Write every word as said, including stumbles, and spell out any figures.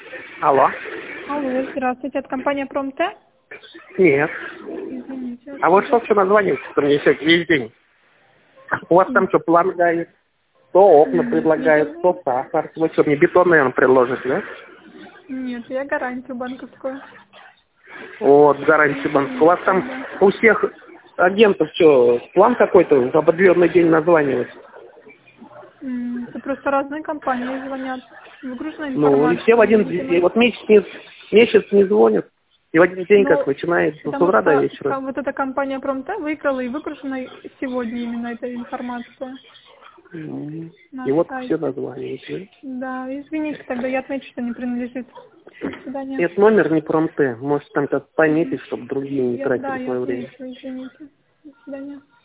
Алло. Алло, здравствуйте, от компании Промте? Нет. Извините. А вот что все названиваете, что мне сегодня весь день? У вас там что, план гает? То окна Нет, предлагают, видимо. то сахар. Вы что, мне бетон, наверное, предложите, да? Нет, я гарантию банковскую. Вот, гарантия банка. У вас там Да. у всех агентов что, план какой-то в определенный день названивать? М, Это просто разные компании звонят. Выгружена Ну, и все в информация, один день. И видимо. вот месяц не, месяц не звонят. И в один день как Ну, начинается, с потому утра до что вечера. ка- вот эта компания Промте выиграла и выгружена сегодня именно эта информация М. на И вот все сайте. названивают. Да, извините, тогда я отмечу, что не принадлежит. До свидания. Этот номер не промте. Может, там как пометить, Мгм. чтобы другие не Я, да, тратили я свое время. отмечу, извините. До свидания.